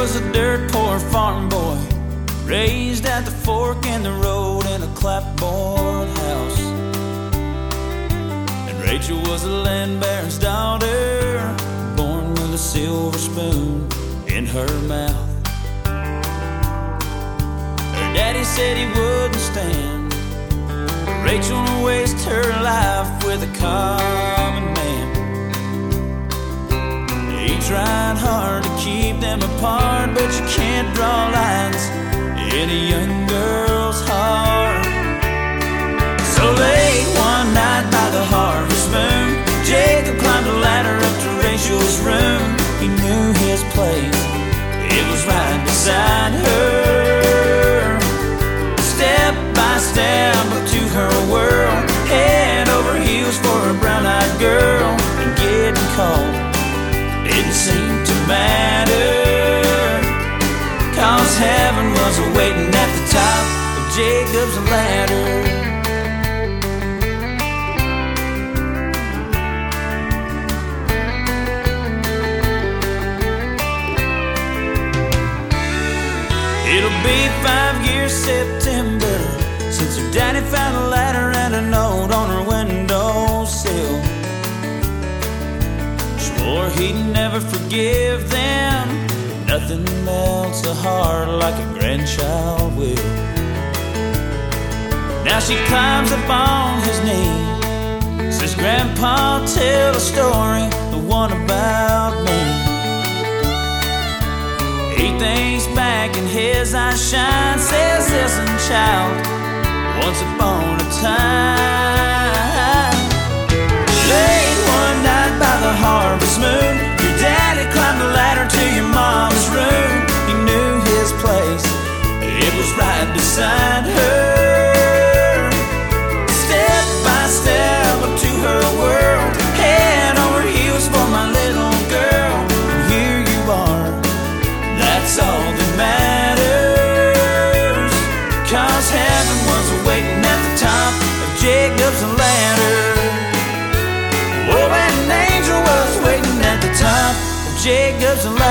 was a dirt poor farm boy, raised at the fork in the road in a clapboard house. And Rachel was a land baron's daughter, born with a silver spoon in her mouth. Her daddy said he wouldn't stand Rachel to waste her life with a common man. He tried hard to keep them apart, but you can't draw lines in a young girl's heart. So late one night by the harvest moon, Jacob climbed a ladder up to Rachel's room. He knew his place, it was right beside her. Step by step up to her world, head over heels for a brown-eyed girl. And getting cold didn't seem to matter, 'cause heaven was waiting at the top of Jacob's ladder. It'll be 5 years September since her daddy found a ladder and a note on her windowsill. Swore he'd never forgive them. Nothing melts a heart like a grandchild will. Now she climbs up on his knee, says, "Grandpa, tell a story, the one about me." He thinks back and his eyes shine, says, "Listen, child, once upon a time, late one night by the harvest moon, your daddy climbed the ladder to your mama's room. He knew his place, it was right beside her. Step by step up to her world, head over heels for my little girl. And here you are, that's all that matters, 'cause heaven was waiting at the top of Jacob's ladder. Oh, an angel was waiting at the top of Jacob's ladder.